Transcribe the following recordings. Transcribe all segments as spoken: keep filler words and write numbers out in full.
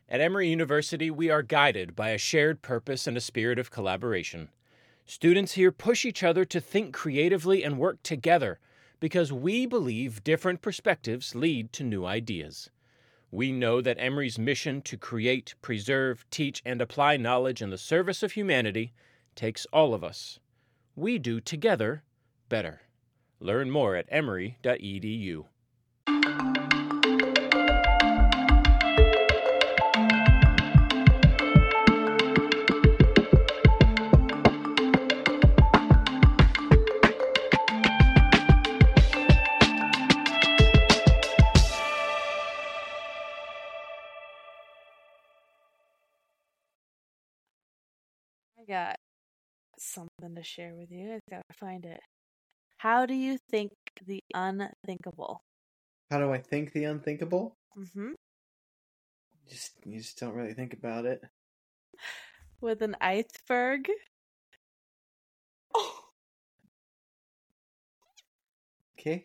At Emory University, we are guided by a shared purpose and a spirit of collaboration. Students here push each other to think creatively and work together because we believe different perspectives lead to new ideas. We know that Emory's mission to create, preserve, teach, and apply knowledge in the service of humanity takes all of us. We do together better. Learn more at emory dot e d u. I got something to share with you. I gotta find it. How do you think the unthinkable? How do I think the unthinkable? Mm-hmm. Just you just don't really think about it. With an iceberg? Oh. Okay.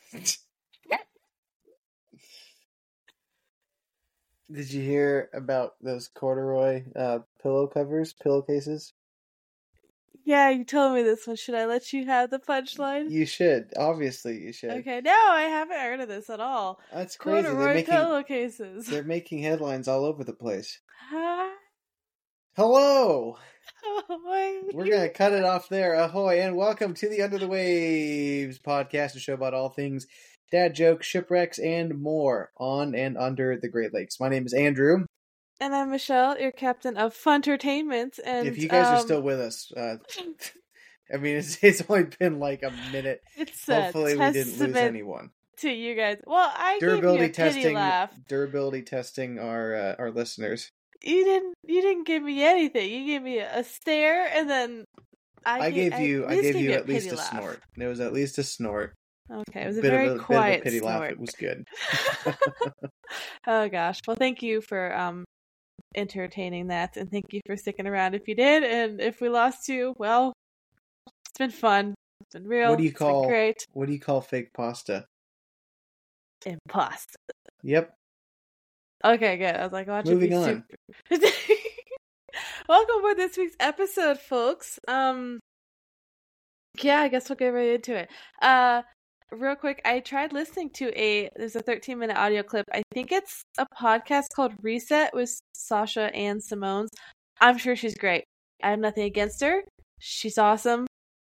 Did you hear about those corduroy uh, pillow covers, pillowcases? Yeah, you told me this one. Should I let you have the punchline? You should. Obviously, you should. Okay, no, I haven't heard of this at all. That's crazy. Corduroy they're making, pillowcases. They're making headlines all over the place. Hi. Hello! Ahoy. We're going to cut it off there. Ahoy, and welcome to the Under the Waves podcast, a show about all things dad jokes, shipwrecks, and more on and under the Great Lakes. My name is Andrew. And I'm Michelle, your captain of Funtertainment. And if you guys um, are still with us, uh, I mean, it's, it's only been like a minute. It's Hopefully, we didn't lose anyone. To you guys, well, I durability gave you a testing, pity laugh. Durability testing our uh, our listeners. You didn't. You didn't give me anything. You gave me a stare, and then I, I gave, gave you. I, I gave you a at least a laugh. snort. It was at least a snort. Okay, it was a bit very of a, quiet bit of a pity snort. laugh. It was good. Oh gosh. Well, thank you for um entertaining that, and thank you for sticking around if you did. And if we lost you, well, it's been fun. It's been real. What do you it's call? Been great. What do you call fake pasta? Imposter. Yep. Okay, good. I was like, watch Moving it be on. Super... Welcome for this week's episode, folks. Um, yeah, I guess we'll get right into it. Uh, real quick, I tried listening to a. There's a thirteen minute audio clip. I think it's a podcast called Reset with Sasha Ann Simones. I'm sure she's great. I have nothing against her. She's awesome.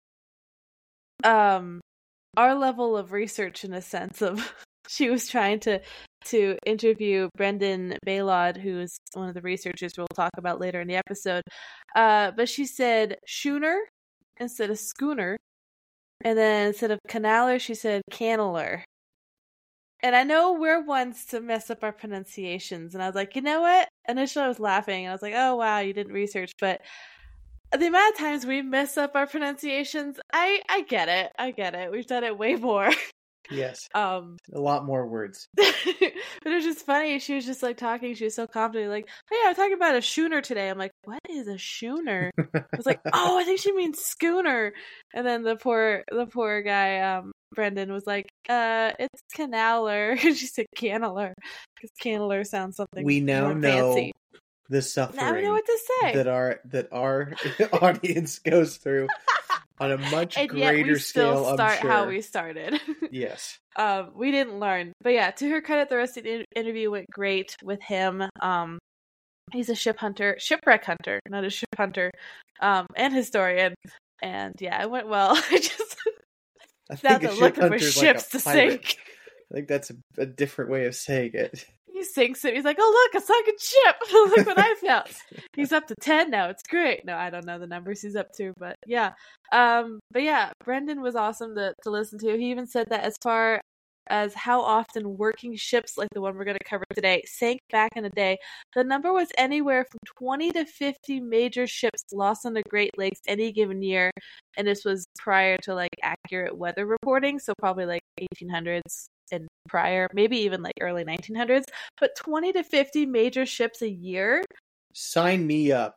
Um, our level of research, in a sense of, she was trying to. to interview Brendan Baylod, who is one of the researchers we'll talk about later in the episode. Uh, but she said schooner instead of schooner. And then instead of canaler, she said canneler. And I know we're ones to mess up our pronunciations. And I was like, you know what? Initially I was laughing. And I was like, oh, wow, you didn't research. But the amount of times we mess up our pronunciations, I, I get it. I get it. We've done it way more. Yes. Um, a lot more words. But it was just funny. She was just like talking. She was so confident, like, "Hey, I'm talking about a schooner today." I'm like, "What is a schooner?" I was like, "Oh, I think she means schooner." And then the poor, the poor guy, um, Brendan, was like, "Uh, it's canaler." And she said canneler because canneler sounds something we now more know fancy. The suffering now we know what to say that our that our audience goes through. On a much and greater yet we still scale, start I'm sure. how we started. Yes. Um, we didn't learn, but yeah. To her credit, the rest of the interview went great with him. Um, he's a ship hunter, shipwreck hunter, not a ship hunter, um, and historian. And yeah, it went well. I just I not think a looking ship for hunter's ships like a to pirate. sink. I think that's a, a different way of saying it. He sinks it. He's like, "Oh look, a sunken ship! Look what I found." He's up to ten now. It's great. No, I don't know the numbers he's up to, but yeah. Um, but yeah, Brendan was awesome to to listen to. He even said that as far as how often working ships like the one we're going to cover today sank back in the day, the number was anywhere from twenty to fifty major ships lost on the Great Lakes any given year, and this was prior to like accurate weather reporting, so probably like eighteen hundreds. And prior, maybe even like early nineteen hundreds, but twenty to fifty major ships a year. Sign me up.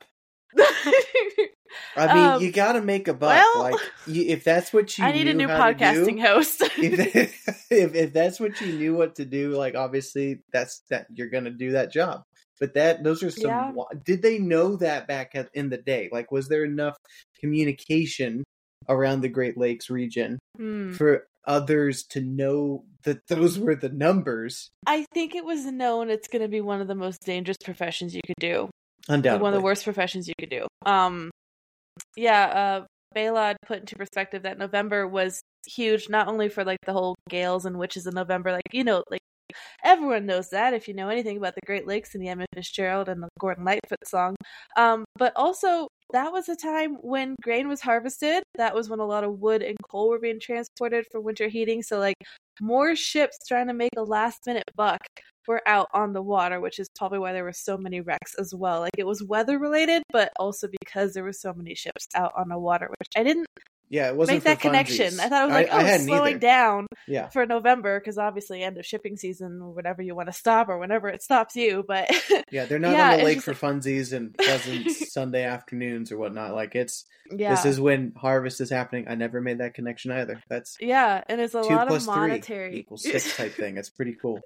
I mean, um, you got to make a buck. well, like, you, if that's what you I need knew a new how podcasting to do, host. if, if if that's what you knew what to do, like obviously that's that you're gonna do that job. But that those are some. Yeah. Did they know that back at, in the day? Like, was there enough communication around the Great Lakes region Hmm. for others to know that those were the numbers? I think it was known it's going to be one of the most dangerous professions you could do. Undoubtedly, One of the worst professions you could do. Um, yeah. Uh, Balod put into perspective that November was huge, not only for like the whole gales and witches in November, like you know, like. Everyone knows that if you know anything about the Great Lakes and the Emmett Fitzgerald and the Gordon Lightfoot song. Um, but also, that was a time when grain was harvested. That was when a lot of wood and coal were being transported for winter heating. So, like, more ships trying to make a last-minute buck were out on the water, which is probably why there were so many wrecks as well. Like, it was weather-related, but also because there were so many ships out on the water, which I didn't yeah, it wasn't make that for connection. funsies. I thought it was like, I, oh, I it's slowing either. down yeah. for November because obviously end of shipping season or whatever you want to stop or whenever it stops you. But yeah, they're not yeah, on the lake just... for funsies and pleasant Sunday afternoons or whatnot. Like it's yeah. this is when harvest is happening. I never made that connection either. That's yeah, and it's a two lot plus of monetary three equals six type thing. That's pretty cool.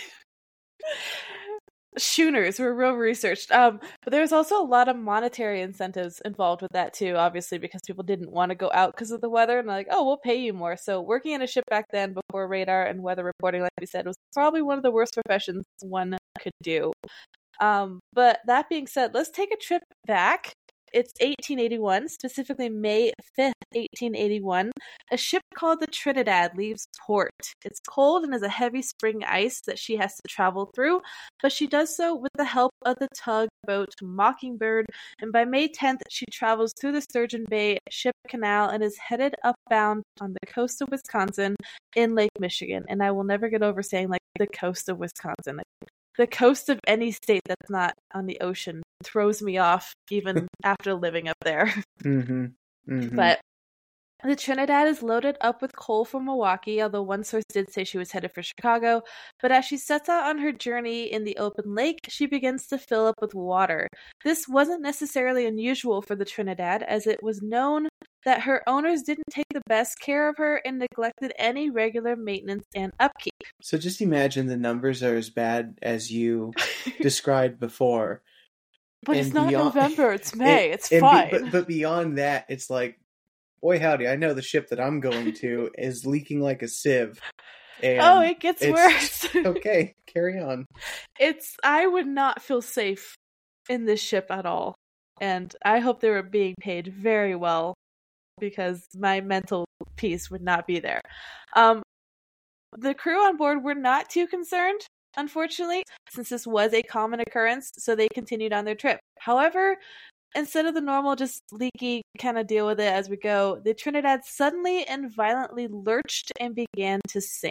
Schooners were real researched. Um, but there was also a lot of monetary incentives involved with that too, obviously, because people didn't want to go out because of the weather and like, oh, we'll pay you more. So working in a ship back then before radar and weather reporting, like we said, was probably one of the worst professions one could do. Um, but that being said, let's take a trip back. It's eighteen eighty-one, specifically May fifth, eighteen eighty-one. A ship called the Trinidad leaves port. It's cold and has a heavy spring ice that she has to travel through, but she does so with the help of the tugboat Mockingbird, and by May tenth, she travels through the Sturgeon Bay Ship Canal and is headed upbound on the coast of Wisconsin in Lake Michigan. And I will never get over saying, like, the coast of Wisconsin. The coast of any state that's not on the ocean throws me off, even after living up there. Mm-hmm. Mm-hmm. But the Trinidad is loaded up with coal from Milwaukee, although one source did say she was headed for Chicago. But as she sets out on her journey in the open lake, she begins to fill up with water. This wasn't necessarily unusual for the Trinidad, as it was known that her owners didn't take the best care of her and neglected any regular maintenance and upkeep. So just imagine the numbers are as bad as you described before. But and it's not beyond, November, it's May, and, it's and fine. Be, but, but beyond that, it's like, boy howdy, I know the ship that I'm going to is leaking like a sieve. And oh, it gets worse. Okay, carry on. It's I would not feel safe in this ship at all. And I hope they were being paid very well, because my mental peace would not be there. Um, the crew on board were not too concerned, unfortunately, since this was a common occurrence, so they continued on their trip. However, instead of the normal just leaky kind of deal with it as we go, the Trinidad suddenly and violently lurched and began to sink.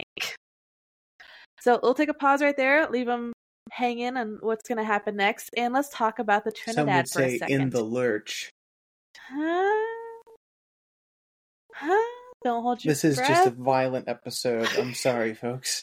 So we'll take a pause right there, leave them hanging on what's going to happen next, and let's talk about the Trinidad Some would for say a second. in the lurch. Huh? Huh? Don't hold your This is breath. just a violent episode. I'm sorry, folks.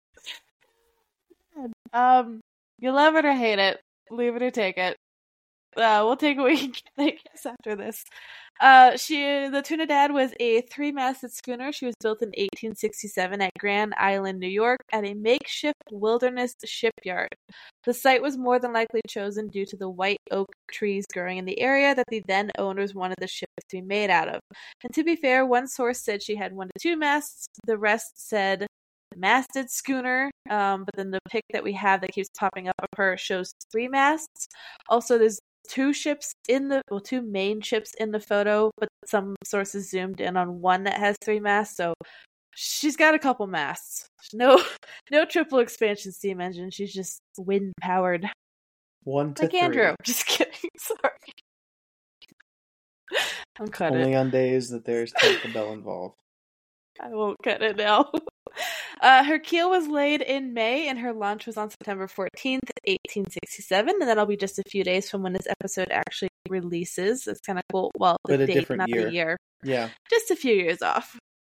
Um, you love it or hate it, leave it or take it. Uh, we'll take what we can get, I guess, after this. Uh, she, the Trinidad was a three-masted schooner. She was built in eighteen sixty-seven at Grand Island, New York, at a makeshift wilderness shipyard. The site was more than likely chosen due to the white oak trees growing in the area that the then owners wanted the ship to be made out of. And to be fair, one source said she had one to two masts. The rest said masted schooner, um, but then the pic that we have that keeps popping up of her shows three masts. Also, there's two ships in the, well, two main ships in the photo, but some sources zoomed in on one that has three masts, so she's got a couple masts. No, no triple expansion steam engine. She's just wind powered. One to like three. Andrew. Just kidding. Sorry. I'm cutting. Only on days that there's Taco Bell involved. I won't cut it now. Uh, her keel was laid in May, and her launch was on September fourteenth, eighteen sixty-seven, and that'll be just a few days from when this episode actually releases. It's kind of cool. Well, the But a date, different not year. the year. Yeah. Just a few years off.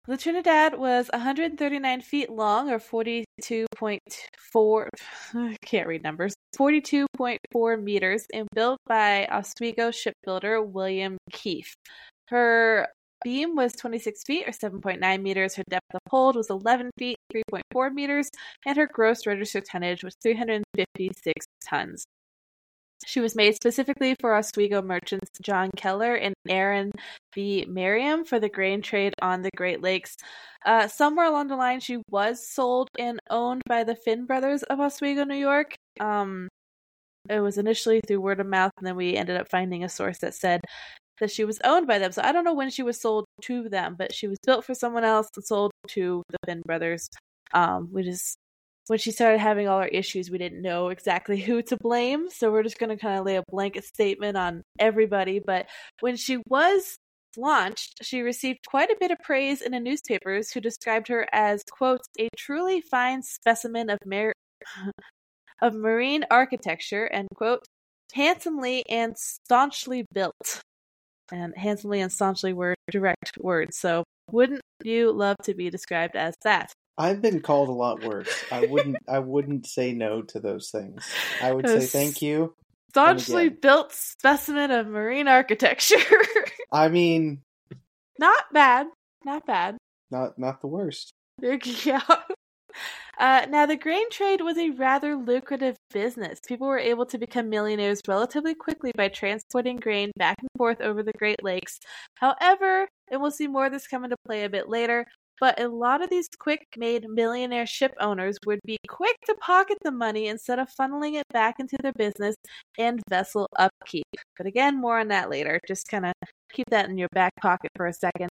The Trinidad was one hundred thirty-nine feet long, or forty-two point four, I can't read numbers, forty-two point four meters, and built by Oswego shipbuilder William Keefe. Her beam was twenty-six feet, or seven point nine meters. Her depth of hold was eleven feet, three point four meters, and her gross register tonnage was three hundred fifty-six tons. She was made specifically for Oswego merchants John Keller and Aaron B. Merriam for the grain trade on the Great Lakes. Uh, somewhere along the line, she was sold and owned by the Finn brothers of Oswego, New York. Um, it was initially through word of mouth, and then we ended up finding a source that said that she was owned by them. So I don't know when she was sold to them, but she was built for someone else and sold to the Finn brothers. Um, we just... When she started having all her issues, we didn't know exactly who to blame, so we're just going to kind of lay a blanket statement on everybody. But when she was launched, she received quite a bit of praise in the newspapers, who described her as, quote, a truly fine specimen of, mar- of marine architecture, end quote, handsomely and staunchly built. And handsomely and staunchly were direct words, so wouldn't you love to be described as that? I've been called a lot worse. I wouldn't I wouldn't say no to those things. I would say thank you. Staunchly built specimen of marine architecture. I mean, not bad. Not bad. Not not the worst. Yeah. Uh, now, the grain trade was a rather lucrative business. People were able to become millionaires relatively quickly by transporting grain back and forth over the Great Lakes. However, and we'll see more of this come into play a bit later, but a lot of these quick-made millionaire ship owners would be quick to pocket the money instead of funneling it back into their business and vessel upkeep. But again, more on that later. Just kind of keep that in your back pocket for a second.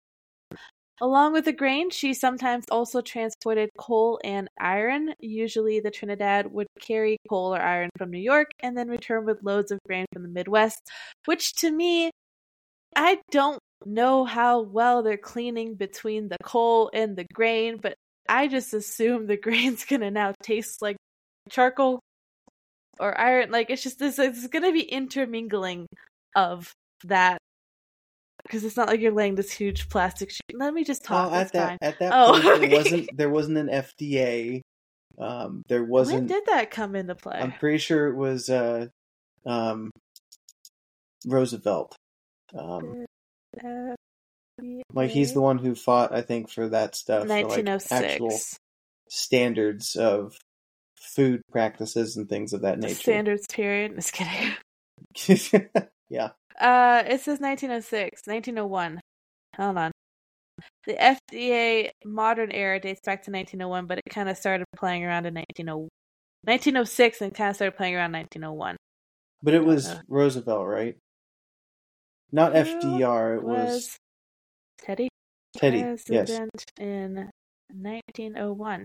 Along with the grain, she sometimes also transported coal and iron. Usually the Trinidad would carry coal or iron from New York and then return with loads of grain from the Midwest, which to me, I don't know how well they're cleaning between the coal and the grain, but I just assume the grain's gonna now taste like charcoal or iron. Like, it's just this, it's gonna be intermingling of that, because it's not like you're laying this huge plastic sheet. Let me just talk. Well, at that fine. at that oh, point, okay. there wasn't there wasn't an F D A. Um, there wasn't. When did that come into play? I'm pretty sure it was uh, um, Roosevelt. Um, uh, like he's the one who fought, I think, for that stuff. nineteen oh six. For, like, actual standards of food practices and things of that nature. Standards period. Just kidding. Yeah. Uh, it says nineteen oh six, nineteen oh one. Hold on. The F D A modern era dates back to nineteen oh one, but it kind of started playing around in nineteen oh six and kind of started playing around in nineteen oh one. But it was uh, Roosevelt, right? Not no, F D R. It was, was Teddy. Teddy. President yes. In nineteen oh one.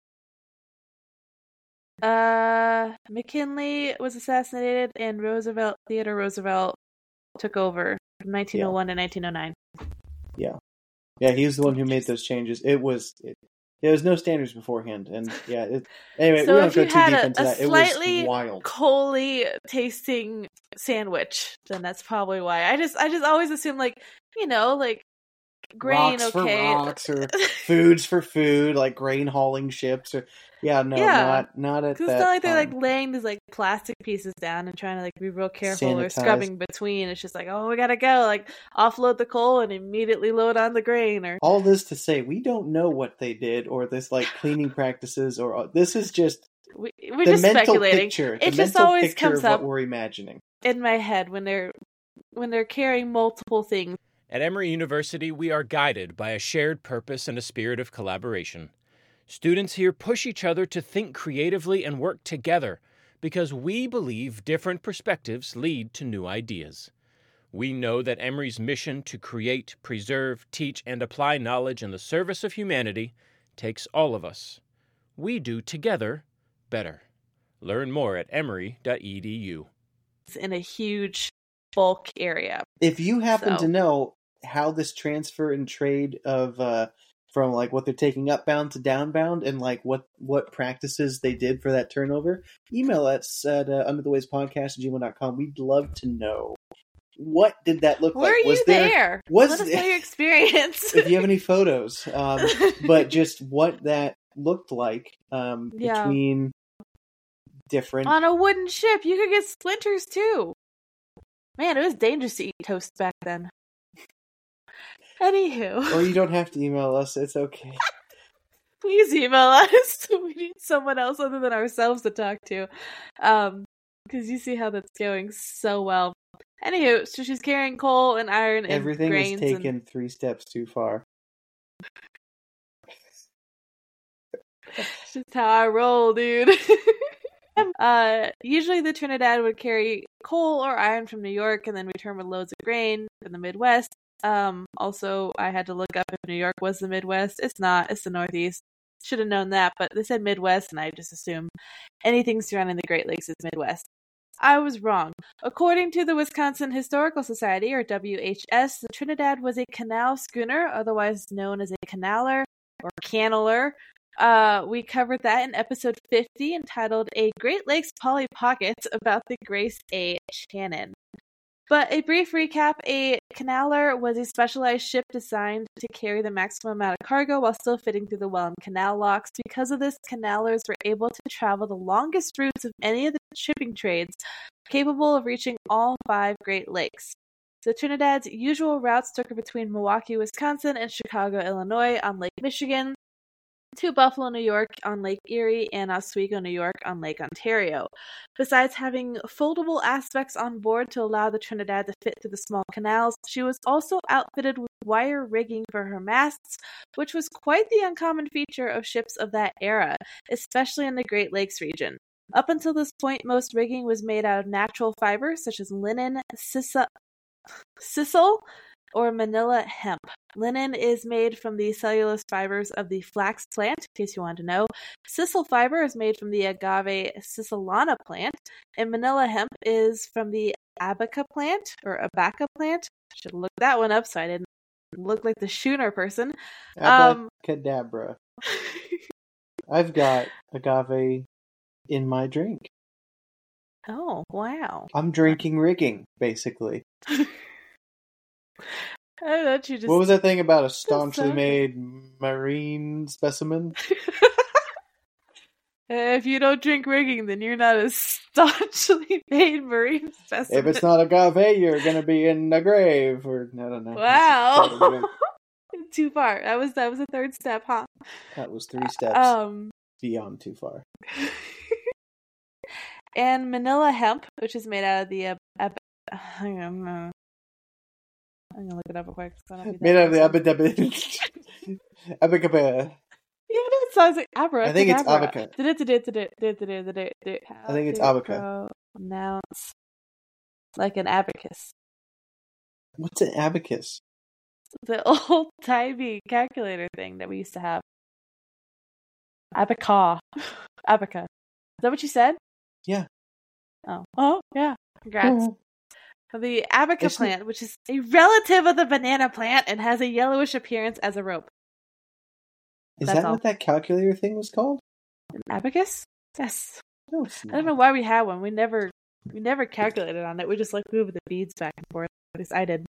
Uh, McKinley was assassinated, and Roosevelt, Theodore Roosevelt, took over from nineteen oh one yeah. to nineteen oh nine. Yeah, yeah, he was the one who made those changes. It was it, there was no standards beforehand, and yeah. It, anyway, so we don't if go you too had deep a, into a that. slightly it was wild, coaly tasting sandwich, then that's probably why. I just, I just always assume, like, you know, like grain, rocks okay, for rocks, or foods for food, like grain hauling ships, or yeah, no, yeah. not not at that. Because it's not like time. they're like laying these like plastic pieces down and trying to like be real careful Sanitize. Or scrubbing between. It's just like, oh, we gotta go, like offload the coal and immediately load on the grain. Or all this to say, we don't know what they did, or this like cleaning practices, or this is just we, we're the just mental speculating. Picture, it the just mental always picture comes of up what we're imagining in my head when they're when they're carrying multiple things. At Emory University, we are guided by a shared purpose and a spirit of collaboration. Students here push each other to think creatively and work together because we believe different perspectives lead to new ideas. We know that Emory's mission to create, preserve, teach, and apply knowledge in the service of humanity takes all of us. We do together better. Learn more at emory dot e d u. It's in a huge bulk area. If you happen so. to know how this transfer and trade of uh, from like what they're taking upbound to downbound, and like what, what practices they did for that turnover, email us at uh, under the waves podcast at gmail dot com. We'd love to know. what did that look Were like? you Was there, there? Was Let us know your experience. if you have any photos, um, but just what that looked like um, Yeah. between different. On a wooden ship, you could get splinters too. Man, it was dangerous to eat toast back then. Anywho. Or you don't have to email us. It's okay. Please email us. We need someone else other than ourselves to talk to. Um, because you see how that's going so well. Anywho, so she's carrying coal and iron and Everything grains. is taken and... three steps too far. It's just how I roll, dude. uh, usually the Trinidad would carry coal or iron from New York and then return with loads of grain from the Midwest. Um, also, I had to look up if New York was the Midwest. It's not. It's the Northeast. Should have known that, but they said Midwest, and I just assumed anything surrounding the Great Lakes is Midwest. I was wrong. According to the Wisconsin Historical Society, or W H S, the Trinidad was a canal schooner, otherwise known as a canaler or canneler. Uh, we covered that in episode fifty, entitled A Great Lakes Polly Pocket, about the Grace A. Shannon. But a brief recap, a canaler was a specialized ship designed to carry the maximum amount of cargo while still fitting through the Welland Canal locks. Because of this, canalers were able to travel the longest routes of any of the shipping trades, capable of reaching all five Great Lakes. The Trinidad's usual routes took her between Milwaukee, Wisconsin, and Chicago, Illinois on Lake Michigan, to Buffalo, New York on Lake Erie, and Oswego, New York on Lake Ontario. Besides having foldable aspects on board to allow the Trinidad to fit through the small canals, she was also outfitted with wire rigging for her masts, which was quite the uncommon feature of ships of that era, especially in the Great Lakes region. Up until this point, most rigging was made out of natural fibers such as linen, sisal, sisal or manila hemp. Linen is made from the cellulose fibers of the flax plant, in case you wanted to know. Sisal fiber is made from the agave cisalana plant, and manila hemp is from the abaca plant, or abaca plant. I should look that one up so I didn't look like the schooner person. Abracadabra. Um, I've got agave in my drink. Oh, wow. I'm drinking rigging, basically. I thought you just... What was that thing about a staunchly made marine specimen? If you don't drink rigging, then you're not a staunchly made marine specimen. If it's not agave, you're gonna be in a grave, or I don't know. Wow, too far. That was that was a third step, huh? That was three steps um, beyond too far. And manila hemp, which is made out of the uh, ab- hang on, uh, I'm gonna look it up real quick. Made out of the abacadabra. Abacadabra. Yeah, it sounds like abra. I think it's abaca. I think it's abaca. Pronounce like an abacus. What's an abacus? The old timey calculator thing that we used to have. Abaca. Abaca. Is that what you said? Yeah. Oh. Oh, yeah. Congrats. Oh. The abaca Isn't plant, which is a relative of the banana plant and has a yellowish appearance as a rope. Is That's that all. what that calculator thing was called? An abacus? Yes. No, it's I not. don't know why we had one. We never we never calculated on it. We just like moved the beads back and forth. At least I did.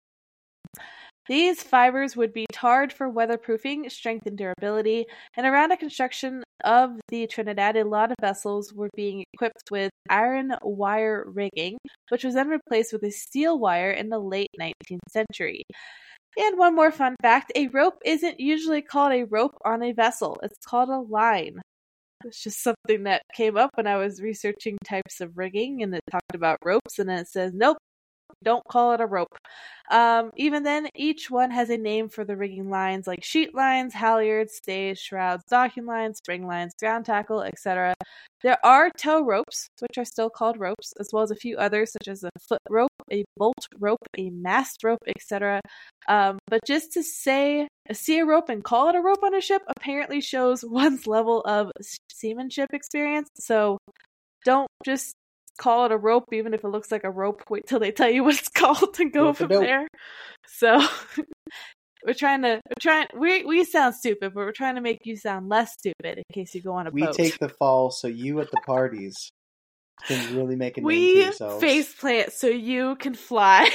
These fibers would be tarred for weatherproofing, strength, and durability, and around the construction of the Trinidad, a lot of vessels were being equipped with iron wire rigging, which was then replaced with a steel wire in the late nineteenth century. And one more fun fact, a rope isn't usually called a rope on a vessel. It's called a line. It's just something that came up when I was researching types of rigging, and it talked about ropes, and then it says, nope, don't call it a rope. Um, even then, each one has a name for the rigging lines, like sheet lines, halyards, stays, shrouds, docking lines, spring lines, ground tackle, et cetera. There are tow ropes, which are still called ropes, as well as a few others, such as a foot rope, a bolt rope, a mast rope, et cetera. Um, but just to say, see a rope and call it a rope on a ship apparently shows one's level of seamanship experience. So don't just call it a rope, even if it looks like a rope. Wait till they tell you what it's called and go from there. So we're trying to we're trying we we sound stupid, but we're trying to make you sound less stupid in case you go on a we boat. take the fall, so you at the parties Can really make a name for We yourselves. faceplant so you can fly.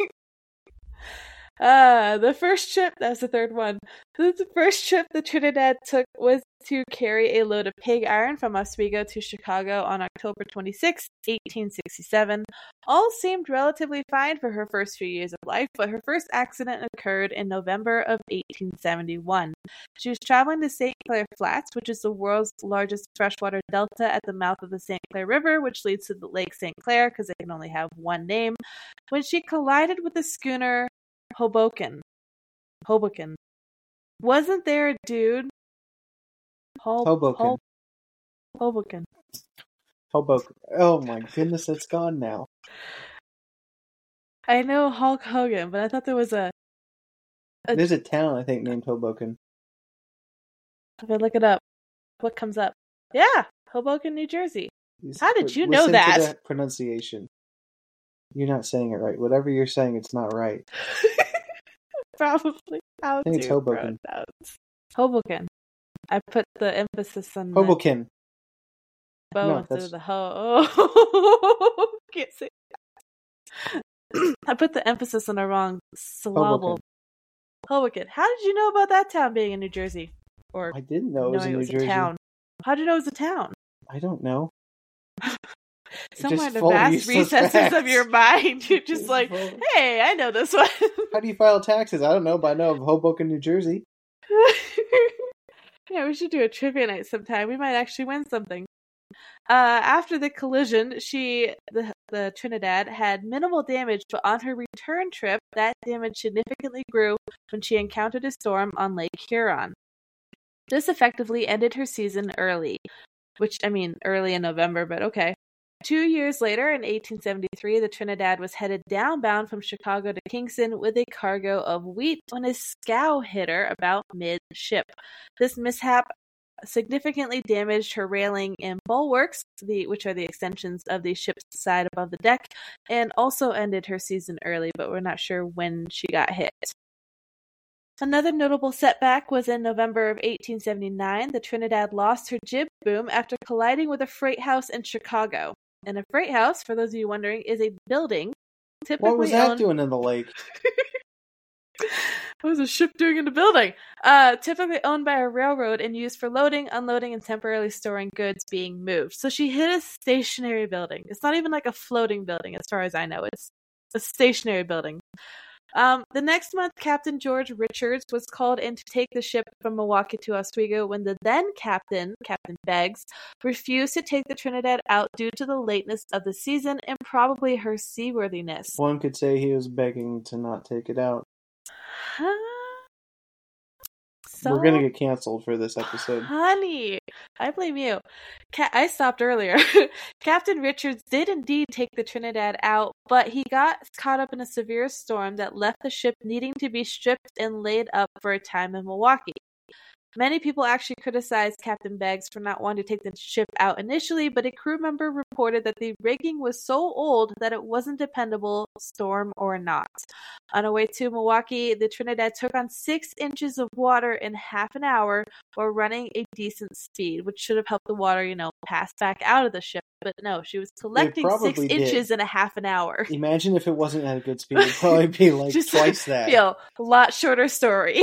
Uh, the first trip, that was the third one. The first trip the Trinidad took was to carry a load of pig iron from Oswego to Chicago on October twenty-sixth, eighteen sixty-seven. All seemed relatively fine for her first few years of life, but her first accident occurred in November of eighteen seventy-one. She was traveling to Saint Clair Flats, which is the world's largest freshwater delta at the mouth of the Saint Clair River, which leads to the Lake Saint Clair because they can only have one name, when she collided with the schooner Hoboken. Hoboken. Wasn't there a dude? Hol- Hoboken. Hol- Hoboken. Hoboken. Oh my goodness, it's gone now. I know Hulk Hogan, but I thought there was a... a There's a town, I think, named Hoboken. if I look it up, what comes up? Yeah! Hoboken, New Jersey. Just How did li- you know listen that? To the pronunciation. You're not saying it right. Whatever you're saying, it's not right. Probably. How I think it's to Hoboken. pronounce. Hoboken. I put the emphasis on Hoboken. the bow No, instead that's- of the ho. Oh. Can't say that. I put the emphasis on the wrong syllable. Hoboken. Hoboken. How did you know about that town being in New Jersey? Or I didn't know it was knowing in it New was Jersey. a town? How did you know it was a town? I don't know. Somewhere in the full of vast useless recesses facts. of your mind, you're just Just like, full- hey, I know this one. How do you file taxes? I don't know, but I know of Hoboken, New Jersey. Yeah, we should do a trivia night sometime. We might actually win something. Uh, after the collision, she, the, the Trinidad, had minimal damage, but on her return trip, that damage significantly grew when she encountered a storm on Lake Huron. This effectively ended her season early, which, I mean, early in November, but okay. Two years later, in eighteen seventy-three, the Trinidad was headed downbound from Chicago to Kingston with a cargo of wheat when a scow hit her about mid-ship. This mishap significantly damaged her railing and bulwarks, the, which are the extensions of the ship's side above the deck, and also ended her season early, but we're not sure when she got hit. Another notable setback was in November of eighteen seventy-nine. The Trinidad lost her jib boom after colliding with a freight house in Chicago. And a freight house, for those of you wondering, is a building typically What was that owned... doing in the lake? What was a ship doing in the building? Uh, typically owned by a railroad and used for loading, unloading, and temporarily storing goods being moved. So she hit a stationary building. It's not even like a floating building, as far as I know. It's a stationary building. Um, the next month, Captain George Richards was called in to take the ship from Milwaukee to Oswego when the then captain, Captain Beggs, refused to take the Trinidad out due to the lateness of the season and probably her seaworthiness. One could say he was begging to not take it out. Huh? So, We're gonna get canceled for this episode. honey, I blame you. Ca- I stopped earlier. Captain Richards did indeed take the Trinidad out, but he got caught up in a severe storm that left the ship needing to be stripped and laid up for a time in Milwaukee. Many people actually criticized Captain Beggs for not wanting to take the ship out initially, but a crew member reported that the rigging was so old that it wasn't dependable, storm or not. On her way to Milwaukee, the Trinidad took on six inches of water in half an hour while running a decent speed, which should have helped the water, you know, pass back out of the ship. But no, she was collecting six probably did. inches in a half an hour. Imagine if it wasn't at a good speed. It'd probably be like Just twice that. Feel a lot shorter story.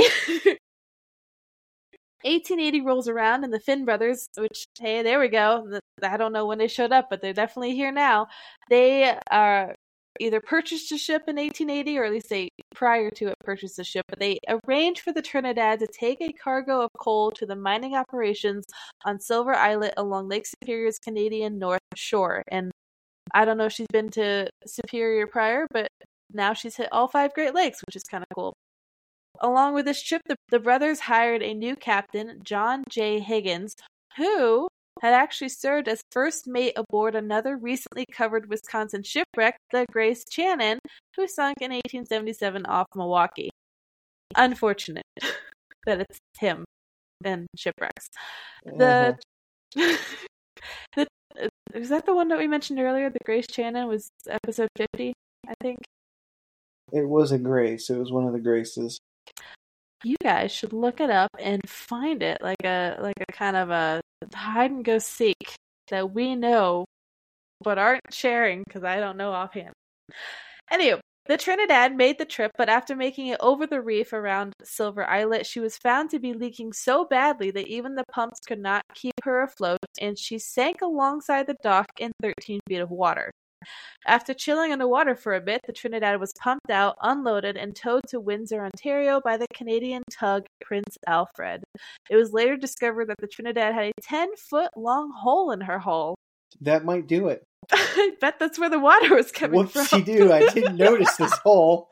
eighteen eighty rolls around and the Finn brothers, which, hey, there we go. I don't know when they showed up, but they're definitely here now. They are either purchased a ship in eighteen eighty, or at least they, prior to it, purchased a ship, but they arranged for the Trinidad to take a cargo of coal to the mining operations on Silver Islet along Lake Superior's Canadian North Shore. And I don't know if she's been to Superior prior, but now she's hit all five Great Lakes, which is kind of cool. Along with this trip, the, the brothers hired a new captain, John J. Higgins, who had actually served as first mate aboard another recently covered Wisconsin shipwreck, the Grace Channon, who sunk in eighteen seventy-seven off Milwaukee. Unfortunate that it's him and shipwrecks. The, Uh-huh. the is that the one that we mentioned earlier? The Grace Channon was episode fifty, I think. It was a grace. It was one of the graces. You guys should look it up and find it, like a like a kind of a hide and go seek that we know but aren't sharing because I don't know offhand. Anyway, the Trinidad made the trip, but after making it over the reef around Silver Islet, she was found to be leaking so badly that even the pumps could not keep her afloat, and she sank alongside the dock in thirteen feet of water. After chilling underwater for a bit, the Trinidad was pumped out, unloaded, and towed to Windsor, Ontario by the Canadian tug Prince Alfred. It was later discovered that the Trinidad had a ten-foot-long hole in her hull. That might do it. I bet that's where the water was coming Whoopsie from. do, I didn't notice this hole.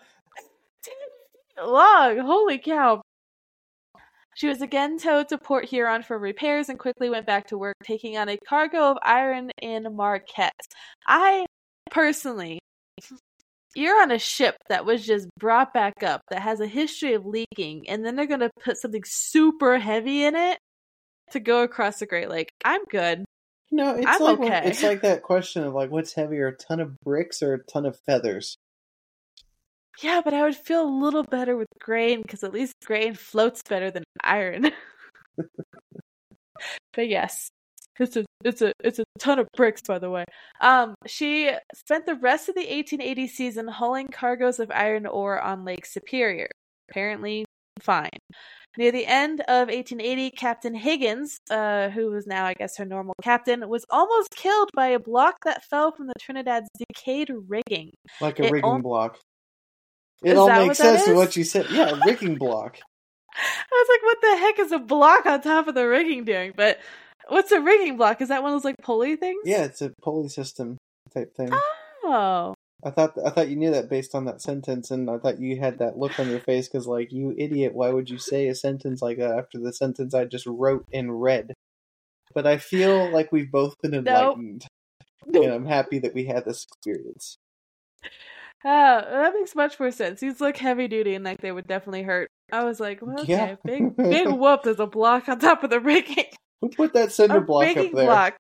Long, holy cow. She was again towed to Port Huron for repairs and quickly went back to work, taking on a cargo of iron in Marquette. I, personally, you're on a ship that was just brought back up, that has a history of leaking, and then they're going to put something super heavy in it to go across the Great Lake. I'm good. No, it's I'm like okay. it's like that question of like, what's heavier, a ton of bricks or a ton of feathers? Yeah, but I would feel a little better with grain because at least grain floats better than iron. But yes, it's a it's a it's a ton of bricks, by the way. Um, she spent the rest of the eighteen eighty season hauling cargoes of iron ore on Lake Superior. Apparently, fine. Near the end of eighteen eighty, Captain Higgins, uh, who was now, I guess, her normal captain, was almost killed by a block that fell from the Trinidad's decayed rigging. Like a It rigging al- block. It Is all that makes what that sense to is? what you said. Yeah, a rigging block. I was like, what the heck is a block on top of the rigging doing? But what's a rigging block? Is that one of those like pulley things? Yeah, it's a pulley system type thing. Oh. I thought I thought you knew that based on that sentence, and I thought you had that look on your face because, like, you idiot, why would you say a sentence like that after the sentence I just wrote and read? But I feel like we've both been enlightened, Nope. and I'm happy that we had this experience. Oh, that makes much more sense. These look heavy duty and like they would definitely hurt. I was like, well, okay, Yeah. big big whoop, there's a block on top of the rigging. Who put that cinder A block rigging up there? block.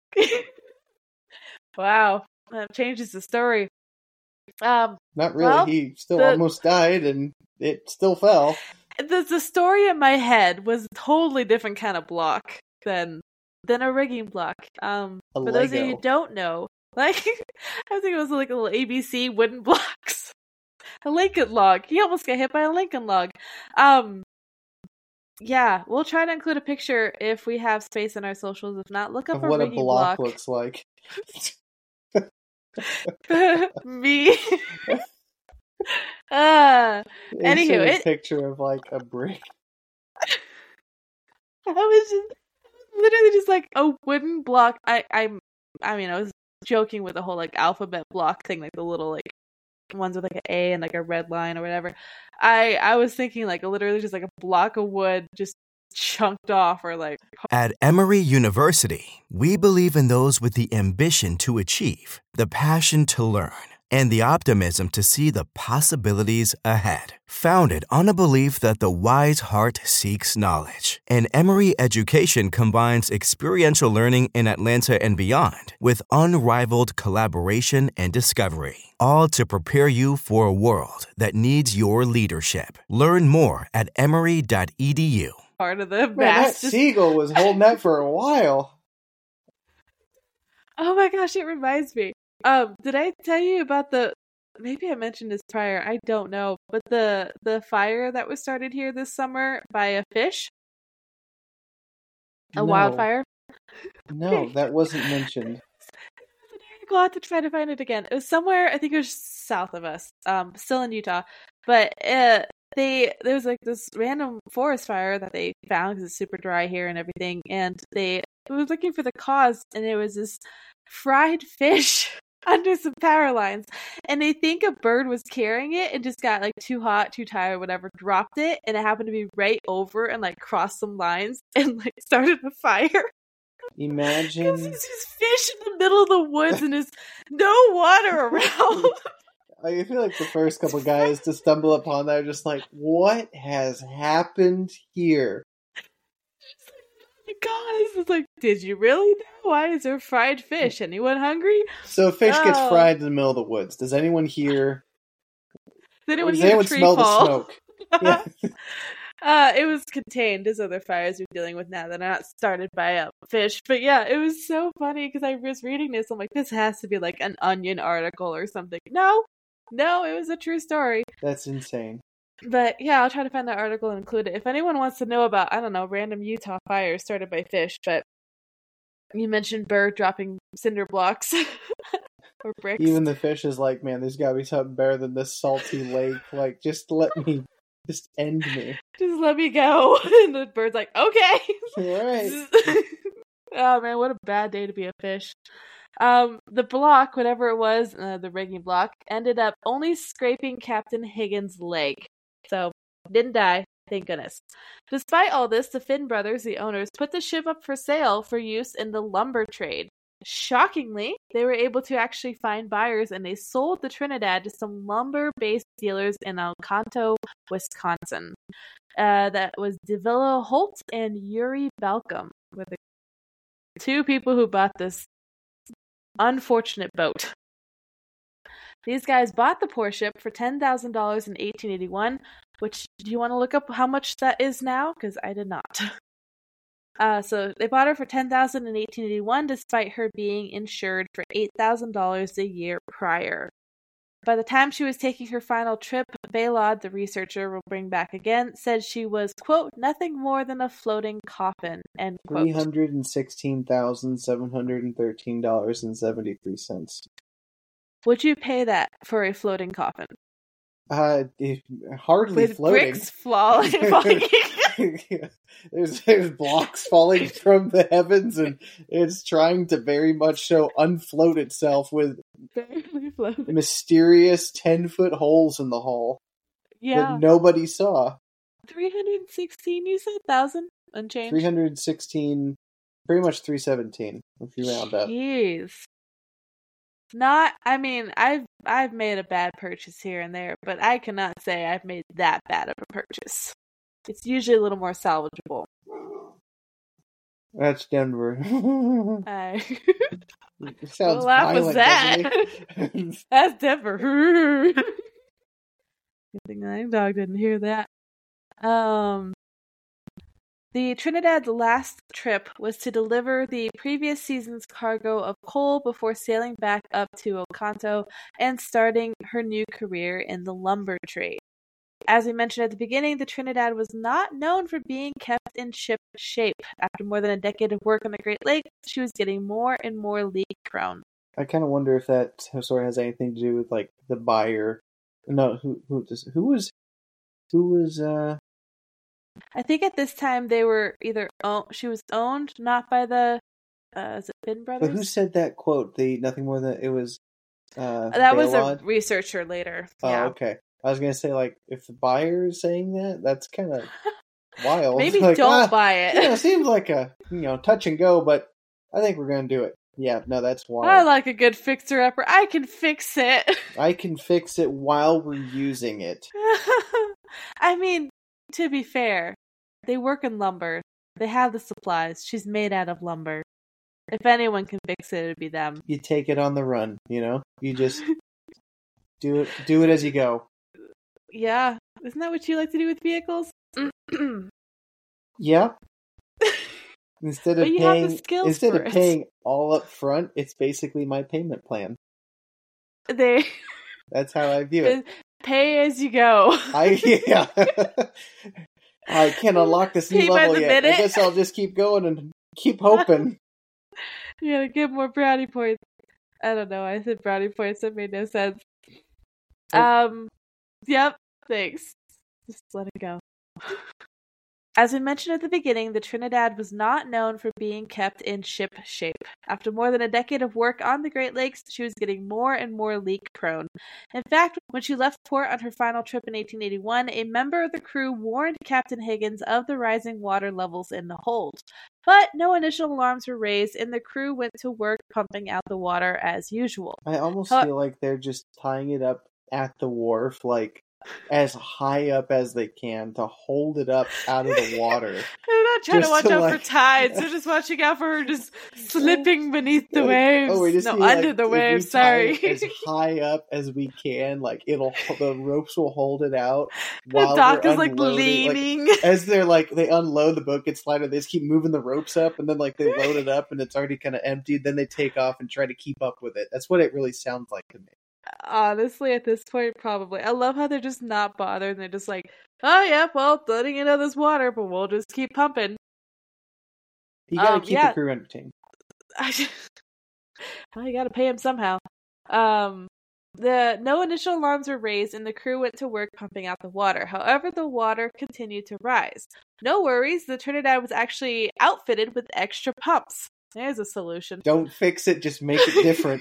Wow, that changes the story. Um, Not really. Well, he still the- almost died, and it still fell. the the story in my head was a totally different kind of block than than a rigging block. Um, A for those of you Lego. who don't know, like I think it was like a little A B C wooden blocks. A Lincoln log. He almost got hit by a Lincoln log. Um, yeah, we'll try to include a picture if we have space in our socials. If not, look up Of a what a rigging block, block. looks like. Me. uh, Anywho, Insert a it- picture of like a brick. I was just literally just like a wooden block. I I'm I mean I was joking with the whole like alphabet block thing, like the little like ones with like an A and like a red line or whatever. I I was thinking like literally just like a block of wood just chunked off or like At Emory University, we believe in those with the ambition to achieve, the passion to learn, and the optimism to see the possibilities ahead. Founded on a belief that the wise heart seeks knowledge, and Emory education combines experiential learning in Atlanta and beyond with unrivaled collaboration and discovery, all to prepare you for a world that needs your leadership. Learn more at emory dot e d u. part of the Man, that mass. Just, seagull was holding that for a while. oh my gosh, it reminds me. Um, did I tell you about the? Maybe I mentioned this prior. I don't know, but the the fire that was started here this summer by a fish, a No. wildfire. No, that wasn't mentioned. I'll have to try to find it again. It was somewhere, I think it was south of us, um, still in Utah. But uh, they there was like this random forest fire that they found because it's super dry here and everything. And they were looking for the cause, and it was this fried fish under some power lines. And they think a bird was carrying it and just got like too hot, too tired, whatever, dropped it, and it happened to be right over and like crossed some lines and like started a fire. Imagine. Because there's this fish in the middle of the woods and there's no water around. I feel like the first couple guys to stumble upon that are just like, what has happened here? Guys, it's like, did you really know? Why is there fried fish? Anyone hungry? So a fish gets Oh. fried in the middle of the woods. Does anyone hear? Did anyone Does hear anyone the tree smell fall? the smoke? Yeah. Uh, it was contained as other fires we're dealing with now. They're not started by a fish. But yeah, it was so funny because I was reading this. I'm like, this has to be like an Onion article or something. No, no, it was a true story. That's insane. But yeah, I'll try to find that article and include it. If anyone wants to know about, I don't know, random Utah fires started by fish, but you mentioned Burr dropping cinder blocks or bricks. Even the fish is like, man, there's got to be something better than this salty lake. Like, just let me, just end me. Just let me go. And the bird's like, okay. All right. Oh man, what a bad day to be a fish. Um, the block, whatever it was, uh, the rigging block, ended up only scraping Captain Higgins' leg. So, didn't die, thank goodness. Despite all this, the Finn brothers, the owners, put the ship up for sale for use in the lumber trade. Shockingly, they were able to actually find buyers, and they sold the Trinidad to some lumber-based dealers in Oconto, Wisconsin. Uh, that was Devilla Holt and Yuri Balcom were the two people who bought this unfortunate boat. These guys bought the poor ship for ten thousand dollars in eighteen eighty-one, which, do you want to look up how much that is now? Because I did not. Uh, so they bought her for ten thousand dollars in eighteen eighty-one, despite her being insured for eight thousand dollars a year prior. By the time she was taking her final trip, Balod, the researcher we'll bring back again, said she was, quote, nothing more than a floating coffin, end quote. three hundred sixteen thousand seven hundred thirteen dollars and seventy-three cents. Would you pay that for a floating coffin? Uh, it, hardly With floating. bricks falling. falling. there's there's blocks falling from the heavens, and it's trying to very much so unfloat itself with Barely floating. mysterious ten foot holes in the hull Yeah. that nobody saw. three hundred sixteen, you said? Thousand? Unchanged? three hundred sixteen, pretty much three seventeen if you round up. Jeez. Not, I mean, I've I've made a bad purchase here and there, but I cannot say I've made that bad of a purchase. It's usually a little more salvageable. That's Denver. I... It sounds what laugh was violent, that? doesn't it? That's Denver. Good thing the dog didn't hear that. Um, the Trinidad's last trip was to deliver the previous season's cargo of coal before sailing back up to Oconto and starting her new career in the lumber trade. As we mentioned at the beginning, the Trinidad was not known for being kept in ship shape. After more than a decade of work on the Great Lakes, she was getting more and more leak-prone. I kind of wonder if that sort of has anything to do with like the buyer. No, who who does who was who was uh. I think at this time they were either own- she was owned not by the uh, is it Finn brothers? But who said that quote? The nothing more than it was. Uh, that was Balod? a researcher later. Oh, yeah. okay. I was gonna say like if the buyer is saying that, that's kind of wild. Maybe like, don't ah, buy it. You know, it seems like a you know touch and go, but I think we're gonna do it. Yeah, no, that's wild. I like a good fixer-upper. I can fix it. I can fix it while we're using it. I mean, to be fair, they work in lumber. They have the supplies. She's made out of lumber. If anyone can fix it, it'd be them. You take it on the run, you know? You just do it do it as you go. Yeah. Isn't that what you like to do with vehicles? Yeah. Instead of But you have paying the skills instead for of it. paying all up front, it's basically my payment plan. They That's how I view it. pay as you go. I yeah. I can't unlock this new Pay by level the yet. minute. I guess I'll just keep going and keep hoping. You gotta get more brownie points. I don't know. I said brownie points. That made no sense. Oh. Um. Yep. Thanks. Just let it go. As we mentioned at the beginning, the Trinidad was not known for being kept in ship shape. After more than a decade of work on the Great Lakes, she was getting more and more leak-prone. In fact, when she left port on her final trip in eighteen eighty-one, a member of the crew warned Captain Higgins of the rising water levels in the hold. But no initial alarms were raised, and the crew went to work pumping out the water as usual. I almost Huh. feel like they're just tying it up at the wharf, like as high up as they can to hold it up out of the water. They're not trying Just to watch to, out like- for tides. They're just watching out for her just slipping beneath the Like, waves. oh, we just no, need, under like, the if we waves. tie Sorry. it as high up as we can, like it'll the ropes will hold it out The while dock they're is like unloading. Like, leaning. as they're like they unload the boat gets lighter, they just keep moving the ropes up, and then like they load it up and it's already kind of emptied. Then they take off and try to keep up with it. That's what it really sounds like to me. Honestly, at this point, probably. I love how they're just not bothered and they're just like, oh, yeah, well, letting into this water, but we'll just keep pumping. You got to Um, keep yeah. the crew entertained. Well, you gotta pay him somehow. Um, the no initial alarms were raised and the crew went to work pumping out the water. However, the water continued to rise. No worries, the Trinidad was actually outfitted with extra pumps. There's a solution. Don't fix it, just make it different.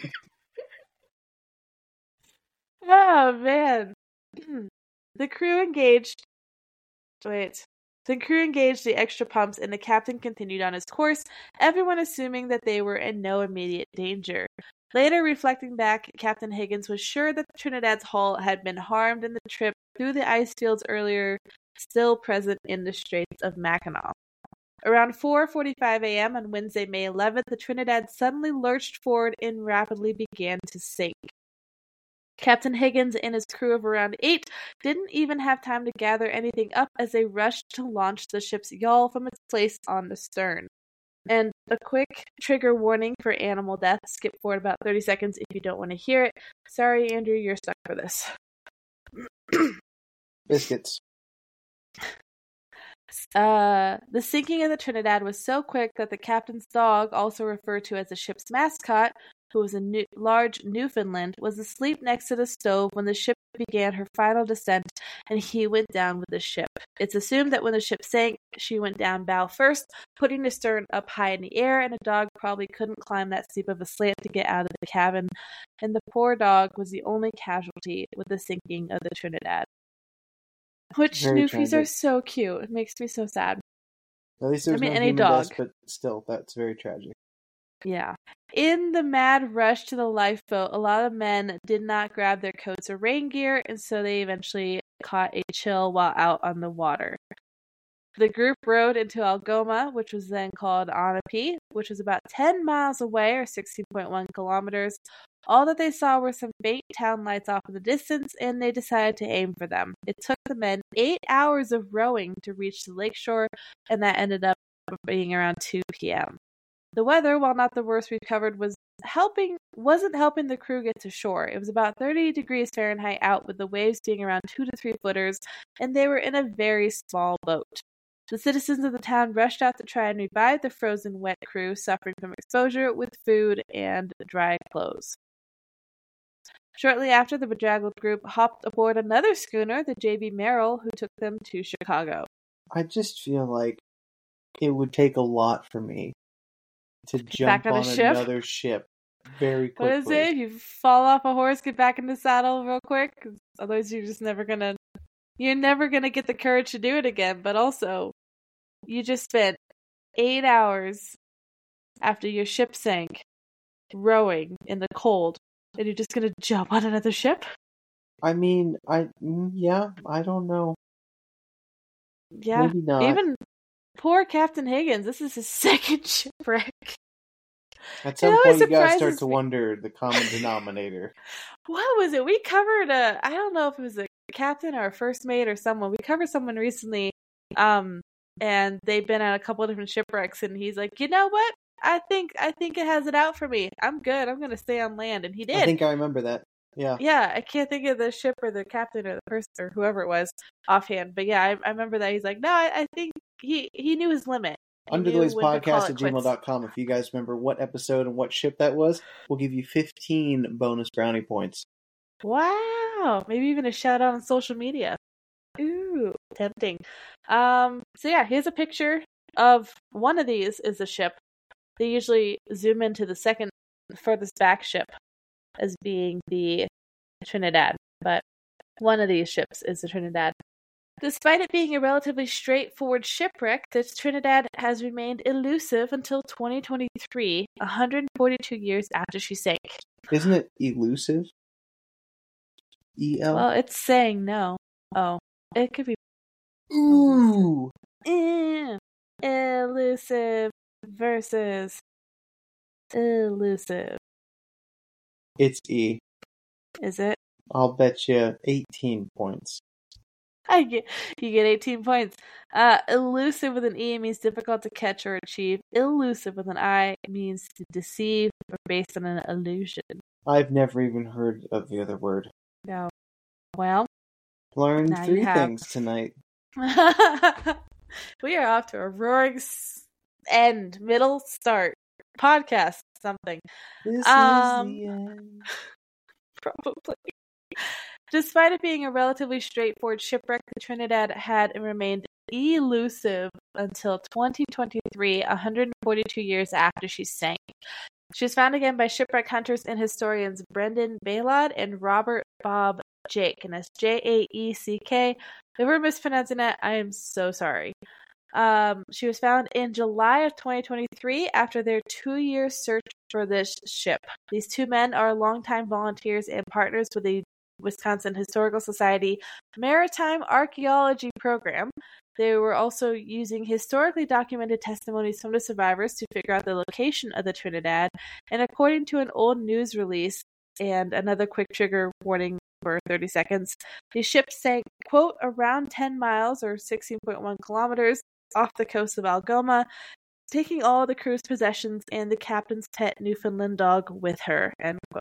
Oh, man. The crew engaged. Wait. The crew engaged the extra pumps and the captain continued on his course, everyone assuming that they were in no immediate danger. Later, reflecting back, Captain Higgins was sure that the Trinidad's hull had been harmed in the trip through the ice fields earlier, still present in the Straits of Mackinac. Around four forty-five a.m. on Wednesday, May eleventh, the Trinidad suddenly lurched forward and rapidly began to sink. Captain Higgins and his crew of around eight didn't even have time to gather anything up as they rushed to launch the ship's yawl from its place on the stern. And a quick trigger warning for animal death. Skip forward about thirty seconds if you don't want to hear it. Sorry, Andrew, you're stuck for this. Biscuits. Uh, the sinking of the Trinidad was so quick that the captain's dog, also referred to as the ship's mascot, who was a new, large Newfoundland, was asleep next to the stove when the ship began her final descent, and he went down with the ship. It's assumed that when the ship sank, she went down bow first, putting the stern up high in the air, and a dog probably couldn't climb that steep of a slant to get out of the cabin, and the poor dog was the only casualty with the sinking of the Trinidad. Which Very Newfies tragic. are so cute. It makes me so sad. At least there's I mean, no any human dog. deaths, but still, that's very tragic. Yeah. In the mad rush to the lifeboat, a lot of men did not grab their coats or rain gear, and so they eventually caught a chill while out on the water. The group rowed into Algoma, which was then called Anapi, which was about ten miles away, or sixteen point one kilometers. All that they saw were some faint town lights off in the distance, and they decided to aim for them. It took the men eight hours of rowing to reach the lakeshore, and that ended up being around two p.m. The weather, while not the worst we covered, was helping wasn't helping the crew get to shore. It was about thirty degrees Fahrenheit out, with the waves being around two to three footers, and they were in a very small boat. The citizens of the town rushed out to try and revive the frozen, wet crew suffering from exposure with food and dry clothes. Shortly after, the bedraggled group hopped aboard another schooner, the J B Merrill, who took them to Chicago. I just feel like it would take a lot for me to jump Back on a on ship? another ship very quickly. What is it? If you fall off a horse, get back in the saddle real quick. 'Cause otherwise, you're just never gonna. You're never gonna get the courage to do it again. But also, you just spent eight hours after your ship sank, rowing in the cold, and you're just gonna jump on another ship? I mean, I mm, yeah, I don't know. Yeah, Maybe not. even poor Captain Higgins. This is his second shipwreck. At some always point, you gotta start surprises to me. wonder the common denominator. What was it? We covered a. I don't know if it was a captain or a first mate or someone. We covered someone recently, um, and they've been on a couple of different shipwrecks, and he's like, you know what? I think I think it has it out for me. I'm good. I'm gonna stay on land, and he did. I think I remember that. Yeah. Yeah, I can't think of the ship or the captain or the person or whoever it was offhand, but yeah, I, I remember that. He's like, no, I, I think he he knew his limit. He knew Underglaze when to call Podcast it at gmail quits. dot com. If you guys remember what episode and what ship that was, we'll give you fifteen bonus brownie points. Wow, maybe even a shout out on social media. Ooh, tempting. Um, so yeah, here's a picture of one of these is a ship. They usually zoom into the second furthest back ship as being the Trinidad, but one of these ships is the Trinidad. Despite it being a relatively straightforward shipwreck, the Trinidad has remained elusive until twenty twenty-three, one hundred forty-two years after she sank. Isn't it elusive? E L? Well, it's saying no. Oh, it could be. Ooh. Eh, elusive versus elusive. It's E. Is it? I'll bet you eighteen points. I get you get eighteen points. Uh, elusive with an E means difficult to catch or achieve. Elusive with an I means to deceive or based on an illusion. I've never even heard of the other word. No. Well, Learned now three you have. things tonight. We are off to a roaring s- end, middle, start, podcast, something. This Um, is the end. Probably. Despite it being a relatively straightforward shipwreck, the Trinidad had remained elusive until twenty twenty-three, one hundred forty-two years after she sank. She was found again by shipwreck hunters and historians Brendan Baylod and Robert Bob Jake, and that's J A E C K. If we're mispronouncing it, I am so sorry. Um, she was found in July of twenty twenty-three after their two-year search for this ship. These two men are longtime volunteers and partners with the Wisconsin Historical Society Maritime Archaeology Program. They were also using historically documented testimonies from the survivors to figure out the location of the Trinidad. And according to an old news release and another quick trigger warning for thirty seconds, the ship sank, quote, around ten miles or sixteen point one kilometers off the coast of Algoma, taking all the crew's possessions and the captain's pet Newfoundland dog with her, end quote.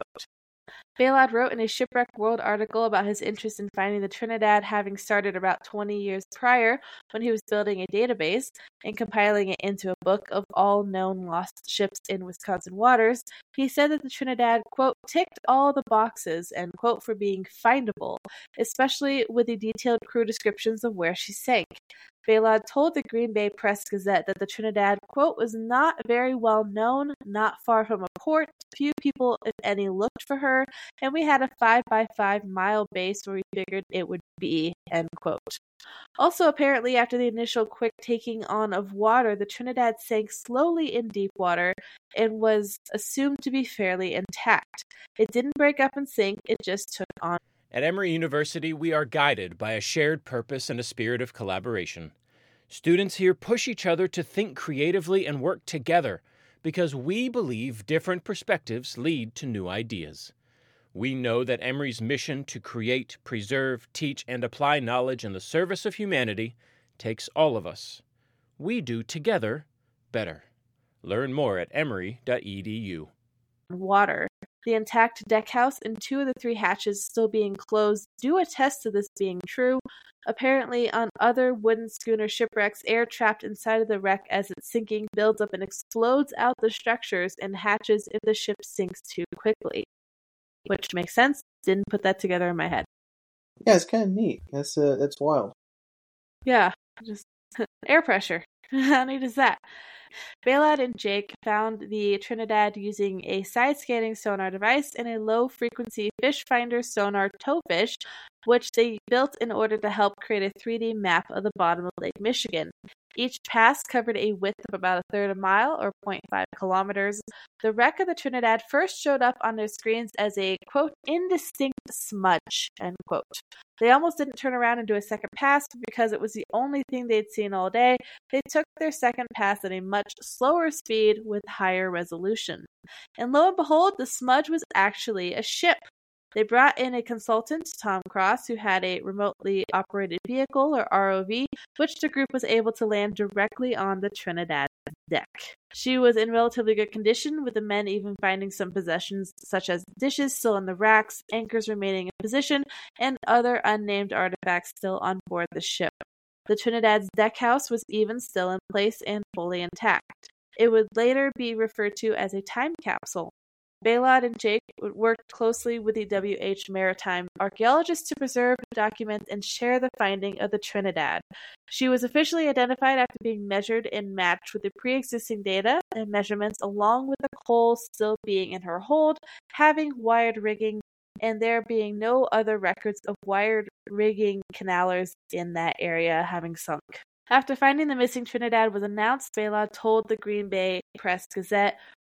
Baylod wrote in a Shipwreck World article about his interest in finding the Trinidad, having started about twenty years prior when he was building a database and compiling it into a book of all known lost ships in Wisconsin waters. He said that the Trinidad, quote, ticked all the boxes, end quote, for being findable, especially with the detailed crew descriptions of where she sank. Baylod told the Green Bay Press Gazette that the Trinidad, quote, was not very well known, not far from a port, few people, if any, looked for her, and we had a five by five mile base where we figured it would be, end quote. Also, apparently, after the initial quick taking on of water, the Trinidad sank slowly in deep water and was assumed to be fairly intact. It didn't break up and sink, it just took on. At Emory University, we are guided by a shared purpose and a spirit of collaboration. Students here push each other to think creatively and work together because we believe different perspectives lead to new ideas. We know that Emory's mission to create, preserve, teach, and apply knowledge in the service of humanity takes all of us. We do together better. Learn more at emory dot e d u. Water. The intact deckhouse and two of the three hatches still being closed do attest to this being true. Apparently, on other wooden schooner shipwrecks, air trapped inside of the wreck as it's sinking builds up and explodes out the structures and hatches if the ship sinks too quickly. Which makes sense. Didn't put that together in my head. Yeah, it's kind of neat. That's uh, that's wild. Yeah, just air pressure. How neat is that? Baylod and Jake found the Trinidad using a side-scanning sonar device and a low-frequency fish finder sonar towfish, which they built in order to help create a three D map of the bottom of Lake Michigan. Each pass covered a width of about a third of a mile, or zero point five kilometers. The wreck of the Trinidad first showed up on their screens as a, quote, indistinct smudge, end quote. They almost didn't turn around and do a second pass, but because it was the only thing they'd seen all day, they took their second pass at a much slower speed with higher resolution. And lo and behold, the smudge was actually a ship. They brought in a consultant, Tom Cross, who had a remotely operated vehicle, or R O V, which the group was able to land directly on the Trinidad deck. She was in relatively good condition, with the men even finding some possessions such as dishes still in the racks, anchors remaining in position, and other unnamed artifacts still on board the ship. The Trinidad's deckhouse was even still in place and fully intact. It would later be referred to as a time capsule. Baylod and Jake worked closely with the W H Maritime archaeologists to preserve, document, and share the finding of the Trinidad. She was officially identified after being measured and matched with the pre-existing data and measurements, along with the coal still being in her hold, having wired rigging, and there being no other records of wired rigging canalers in that area having sunk. After finding the missing Trinidad was announced, Baylod told the Green Bay Press Gazette,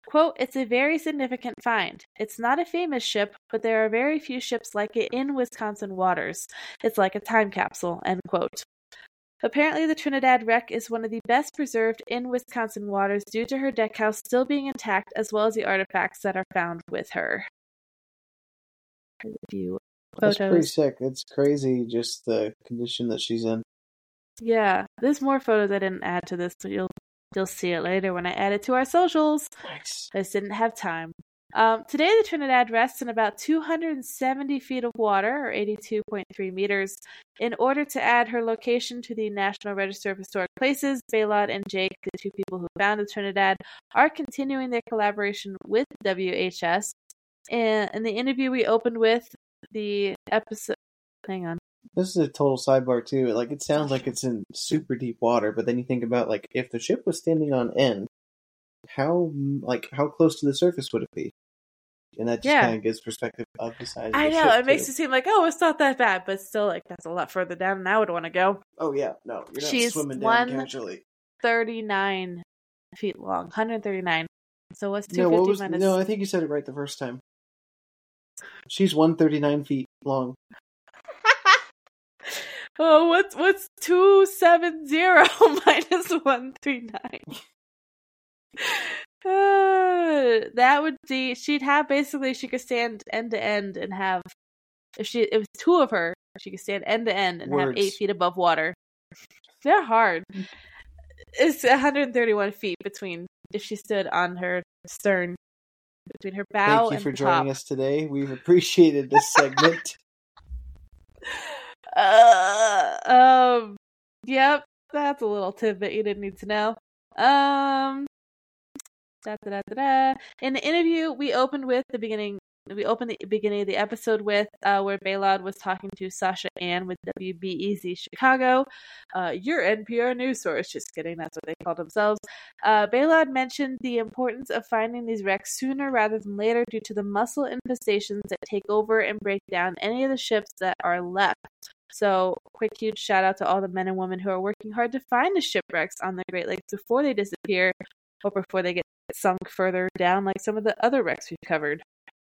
Quote, "It's a very significant find. It's not a famous ship, but there are very few ships like it in Wisconsin waters. It's like a time capsule," end quote. Apparently, the Trinidad wreck is one of the best preserved in Wisconsin waters due to her deckhouse still being intact, as well as the artifacts that are found with her. A few photos. That's pretty sick. It's crazy, just the condition that she's in. Yeah, there's more photos I didn't add to this, but you'll you'll see it later when I add it to our socials. Nice. I just didn't have time. Um, today, the Trinidad rests in about two hundred seventy feet of water, or eighty-two point three meters. In order to add her location to the National Register of Historic Places, Balod and Jake, the two people who founded Trinidad, are continuing their collaboration with W H S. And in the interview we opened with, the episode... Hang on. This is a total sidebar too. Like, it sounds like it's in super deep water, but then you think about, like, if the ship was standing on end, how like how close to the surface would it be? And that just Yeah. kind of gives perspective of the size of I the know, ship, it makes too. it seem like, oh, it's not that bad, but still, like, that's a lot further down than I would want to go. Oh yeah, no, you're not She's swimming down one- casually. thirty-nine feet long, one hundred thirty-nine. So what's No, two what fifty was, minus... no, I think you said it right the first time. She's one hundred thirty-nine feet long. Oh, what's what's two seventy minus one thirty-nine? Uh, that would be, she'd have basically, she could stand end to end and have, if she, it was two of her, she could stand end to end and have Words. eight feet above water. They're hard. It's one hundred thirty-one feet between, if she stood on her stern, between her bow Thank you and for the joining top. us today. We've appreciated this segment. Uh, um, yep, that's a little tidbit you didn't need to know. Um, da, da, da, da, da. In the interview, we opened with the beginning. We opened the beginning of the episode with uh, where Balod was talking to Sasha Ann with W B E Z Chicago, uh, your N P R news source. Just kidding, that's what they called themselves. Uh, Balod mentioned the importance of finding these wrecks sooner rather than later due to the mussel infestations that take over and break down any of the ships that are left. So, quick huge shout out to all the men and women who are working hard to find the shipwrecks on the Great Lakes before they disappear or before they get sunk further down like some of the other wrecks we've covered.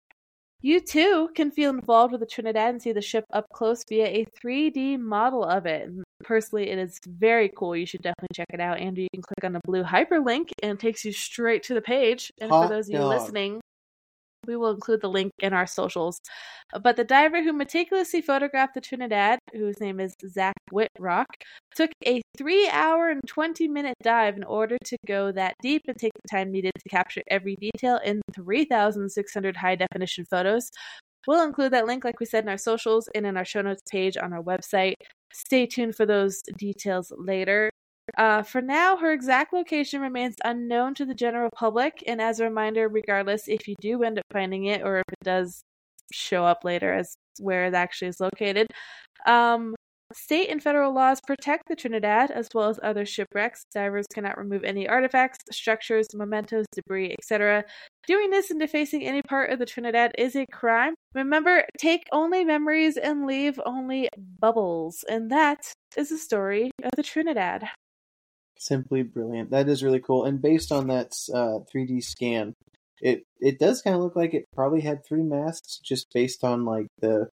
You too can feel involved with the Trinidad and see the ship up close via a three D model of it. And personally, it is very cool. You should definitely check it out. Andrew, you can click on the blue hyperlink and it takes you straight to the page. And Hot for those of you dog. listening, we will include the link in our socials. But the diver who meticulously photographed the Trinidad, whose name is Zach Whitrock, took a three hour and twenty minute dive in order to go that deep and take the time needed to capture every detail in three thousand six hundred high definition photos. We'll include that link, like we said, in our socials and in our show notes page on our website. Stay tuned for those details later. Uh, for now, her exact location remains unknown to the general public, and as a reminder, regardless, if you do end up finding it, or if it does show up later as where it actually is located, um, state and federal laws protect the Trinidad as well as other shipwrecks. Divers cannot remove any artifacts, structures, mementos, debris, et cetera. Doing this and defacing any part of the Trinidad is a crime. Remember, take only memories and leave only bubbles, and that is the story of the Trinidad. Simply brilliant. That is really cool. And based on that uh, three D scan, it it does kind of look like it probably had three masts, just based on like the.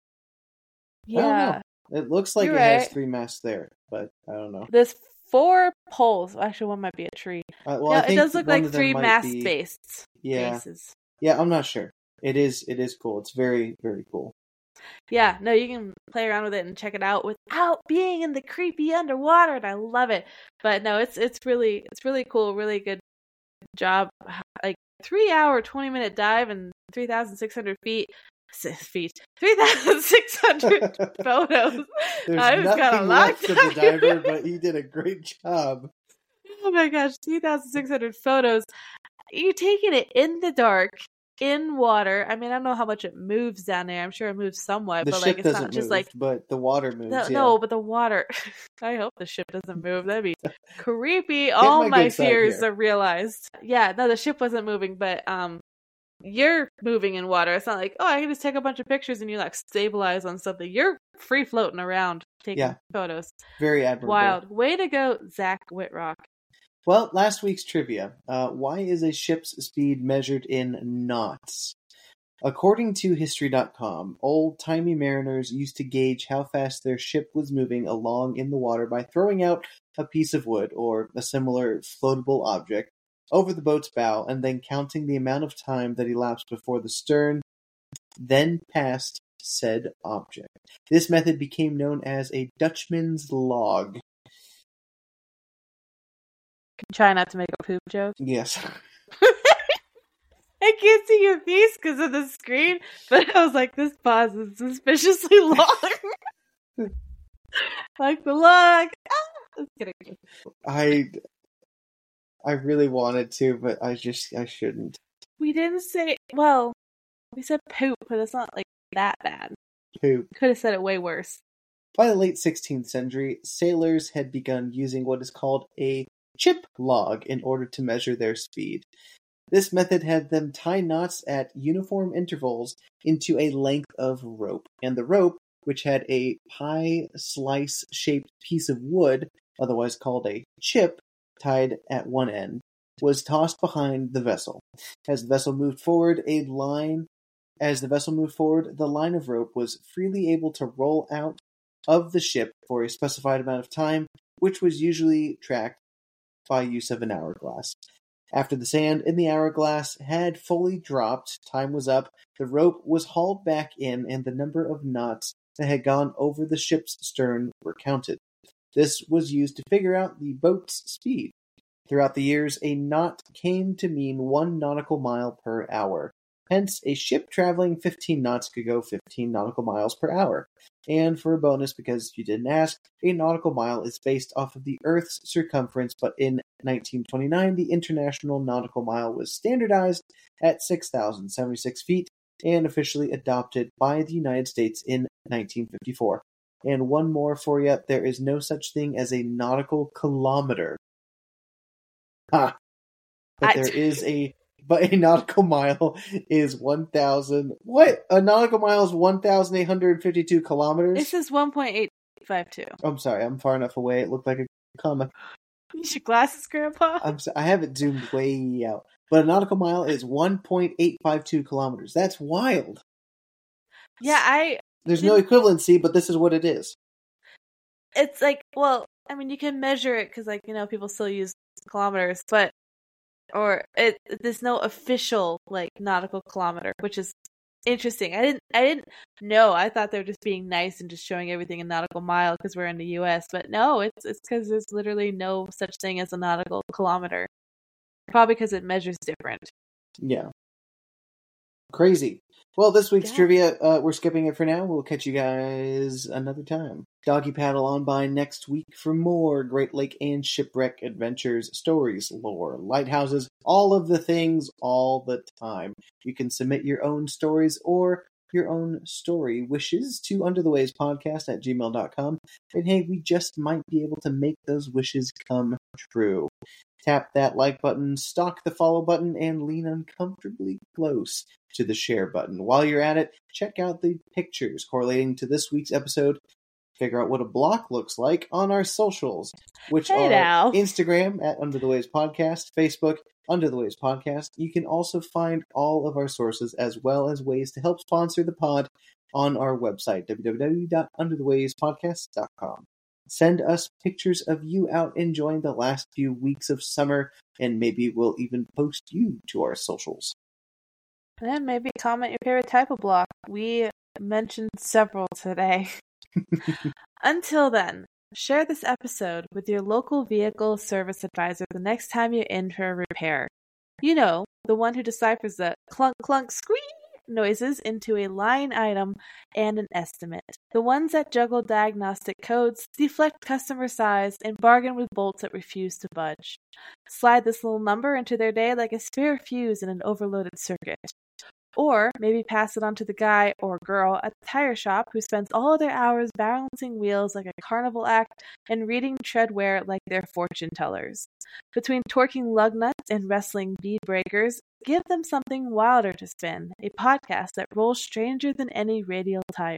I don't Yeah, know. It looks like You're it has right. three masts there, but I don't know. there's four poles. Actually, one might be a tree. Uh, well, no, I it think does look one like of them three might mast be- based Yeah, bases. yeah. I'm not sure. It is. It is cool. It's very, very cool. Yeah, no, you can play around with it and check it out without being in the creepy underwater, and I love it. But no, it's it's really it's really cool, really good job. Like three hour, twenty minute dive and three thousand six hundred feet, feet, three thousand six hundred photos. There's I just nothing got a lot left of the diver, but he did a great job. Oh my gosh, three thousand six hundred photos. You're taking it in the dark, in water. I mean, I don't know how much it moves down there. I'm sure it moves somewhat, The but ship like it's doesn't not just move, like but the water moves. no, yeah. no, but the water. I hope the ship doesn't move. That'd be creepy. All my my good side fears here. are realized. Yeah, no, the ship wasn't moving, but um, you're moving in water. It's not like, oh, I can just take a bunch of pictures and you like stabilize on something. You're free floating around taking Yeah. photos. Very admirable. Wild. Way to go, Zach Whitrock. Well, last week's trivia. Uh, why is a ship's speed measured in knots? According to History dot com, old-timey mariners used to gauge how fast their ship was moving along in the water by throwing out a piece of wood or a similar floatable object over the boat's bow and then counting the amount of time that elapsed before the stern then passed said object. This method became known as a Dutchman's log. Try not to make a poop joke. Yes. I can't see your face because of the screen, but I was like, this pause is suspiciously long. Like the log. Ah, just kidding. I I really wanted to, but I just I shouldn't. We didn't say, well, we said poop, but it's not like that bad. Poop. Could have said it way worse. By the late sixteenth century, sailors had begun using what is called a chip log in order to measure their speed. This method had them tie knots at uniform intervals into a length of rope, and the rope, which had a pie slice-shaped piece of wood, otherwise called a chip, tied at one end, was tossed behind the vessel. As the vessel moved forward, a line As the vessel moved forward, the line of rope was freely able to roll out of the ship for a specified amount of time, which was usually tracked by use of an hourglass. After the sand in the hourglass had fully dropped, time was up, the rope was hauled back in, and the number of knots that had gone over the ship's stern were counted. This was used to figure out the boat's speed. Throughout the years, a knot came to mean one nautical mile per hour. Hence, a ship traveling fifteen knots could go fifteen nautical miles per hour. And for a bonus, because you didn't ask, a nautical mile is based off of the Earth's circumference, but in nineteen twenty-nine, the International Nautical Mile was standardized at six thousand seventy-six feet and officially adopted by the United States in nineteen fifty-four. And one more for you, there is no such thing as a nautical kilometer. Ha! But I- there is a... But a nautical mile is one thousand... What? A nautical mile is one thousand eight hundred fifty-two kilometers? This is one point eight five two. I'm sorry, I'm far enough away. It looked like a comma. Use your glasses, Grandpa. I'm so, I have it zoomed way out. But a nautical mile is one point eight five two kilometers. That's wild. Yeah, I... There's no equivalency, but this is what it is. It's like, well, I mean, you can measure it because, like, you know, people still use kilometers, but... Or it, there's no official like nautical kilometer, which is interesting. I didn't, I didn't know. I thought they were just being nice and just showing everything in nautical mile because we're in the U S. But no, it's it's because there's literally no such thing as a nautical kilometer. Probably because it measures different. Yeah. Crazy. Well, this week's Yeah. trivia, uh, we're skipping it for now. We'll catch you guys another time. Doggy paddle on by next week for more Great Lake and shipwreck adventures, stories, lore, lighthouses, all of the things, all the time. You can submit your own stories or your own story wishes to under the waves podcast at gmail dot com. And hey, we just might be able to make those wishes come true. Tap that like button, stalk the follow button, and lean uncomfortably close to the share button. While you're at it, check out the pictures correlating to this week's episode. Figure out what a block looks like on our socials, which Hey are now. Instagram at Under the Waves Podcast, Facebook, Under the Waves Podcast. You can also find all of our sources as well as ways to help sponsor the pod on our website, w w w dot under the waves podcast dot com. Send us pictures of you out enjoying the last few weeks of summer, and maybe we'll even post you to our socials. And then maybe comment your favorite type of block. We mentioned several today. Until then, share this episode with your local vehicle service advisor the next time you're in for a repair. You know, the one who deciphers the clunk clunk squeak noises into a line item and an estimate. The ones that juggle diagnostic codes, deflect customer size, and bargain with bolts that refuse to budge. Slide this little number into their day like a spare fuse in an overloaded circuit. Or maybe pass it on to the guy or girl at the tire shop who spends all of their hours balancing wheels like a carnival act and reading treadwear like they're fortune tellers. Between torquing lug nuts and wrestling bead breakers, give them something wilder to spin, a podcast that rolls stranger than any radial tire.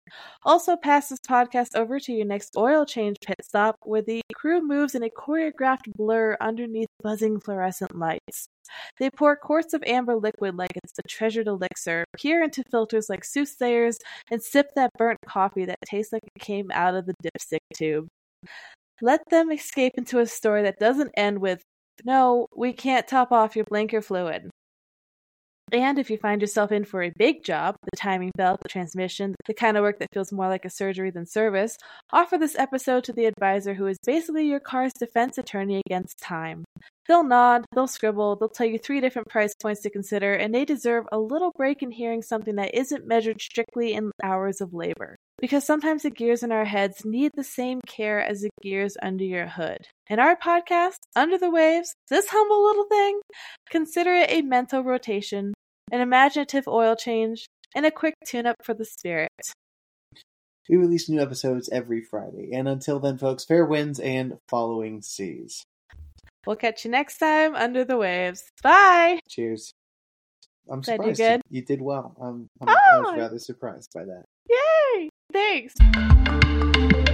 Also, pass this podcast over to your next oil change pit stop where the crew moves in a choreographed blur underneath buzzing fluorescent lights. They pour quarts of amber liquid like it's the treasured elixir, peer into filters like soothsayers, and sip that burnt coffee that tastes like it came out of the dipstick tube. Let them escape into a story that doesn't end with, "No, we can't top off your blinker fluid." And if you find yourself in for a big job, the timing belt, the transmission, the kind of work that feels more like a surgery than service, offer this episode to the advisor who is basically your car's defense attorney against time. They'll nod, they'll scribble, they'll tell you three different price points to consider, and they deserve a little break in hearing something that isn't measured strictly in hours of labor. Because sometimes the gears in our heads need the same care as the gears under your hood. In our podcast, Under the Waves, this humble little thing, consider it a mental rotation, an imaginative oil change, and a quick tune-up for the spirit. We release new episodes every Friday, and until then, folks, fair winds and following seas. We'll catch you next time, Under the Waves. Bye! Cheers. I'm Did I do surprised good? You, you did well. Um, I'm, Oh! I was rather surprised by that. Yay! Thanks!